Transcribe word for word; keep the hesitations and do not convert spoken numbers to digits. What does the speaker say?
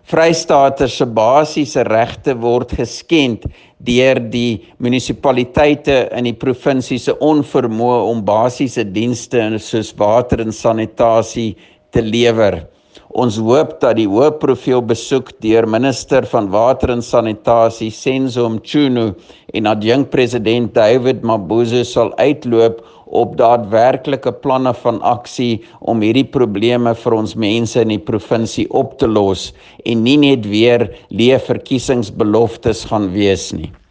Vrystaaters se basiese regte word geskend deur die munisipaliteite in die provinsie se onvermoë om basiese dienste soos water en sanitasie te lewer. Ons hoop dat die hoë profiel besoek deur minister van water en sanitasie Senzo Mchunu en adjunkpresident David Mabuza sal uitloop op daadwerklike planne van aksie om hierdie probleme vir ons mense in die provinsie op te los en nie net weer leë verkiesingsbeloftes gaan wees nie.